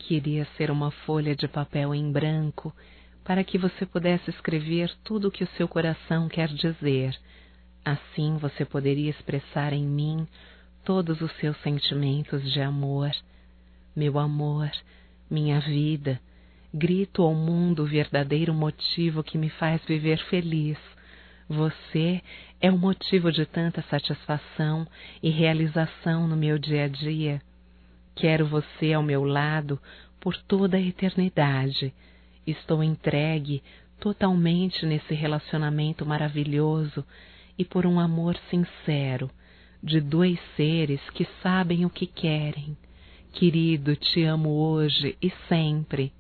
Queria ser uma folha de papel em branco para que você pudesse escrever tudo o que o seu coração quer dizer. Assim você poderia expressar em mim todos os seus sentimentos de amor. Meu amor, minha vida, grito ao mundo o verdadeiro motivo que me faz viver feliz. Você é o motivo de tanta satisfação e realização no meu dia a dia. Quero você ao meu lado por toda a eternidade. Estou entregue totalmente nesse relacionamento maravilhoso e por um amor sincero, de dois seres que sabem o que querem. Querido, te amo hoje e sempre.